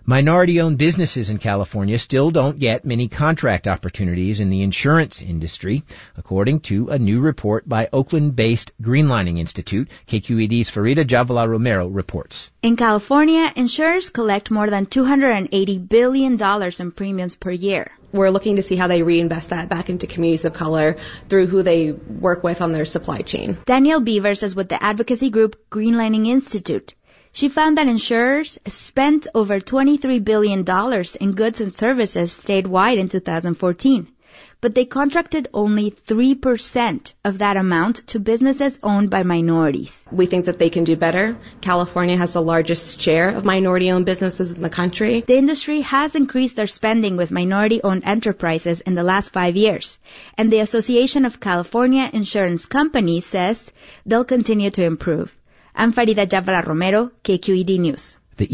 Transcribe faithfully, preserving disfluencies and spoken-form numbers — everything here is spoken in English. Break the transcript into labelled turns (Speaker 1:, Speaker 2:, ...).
Speaker 1: Minority-owned businesses in California still don't get many contract opportunities in the insurance industry, according to a new report by Oakland-based Greenlining Institute. K Q E D's Farida Jhabvala Romero reports.
Speaker 2: In California, insurers collect more than two hundred eighty billion dollars in premiums per year.
Speaker 3: We're looking to see how they reinvest that back into communities of color through who they work with on their supply chain.
Speaker 2: Danielle Beavers is with the advocacy group Greenlining Institute. She found that insurers spent over twenty-three billion dollars in goods and services statewide in two thousand fourteen, but they contracted only three percent of that amount to businesses owned by minorities.
Speaker 3: We think that they can do better. California has the largest share of minority-owned businesses in the country.
Speaker 2: The industry has increased their spending with minority-owned enterprises in the last five years, and the Association of California Insurance Companies says they'll continue to improve. I'm Farida Jhabvala Romero, K Q E D News.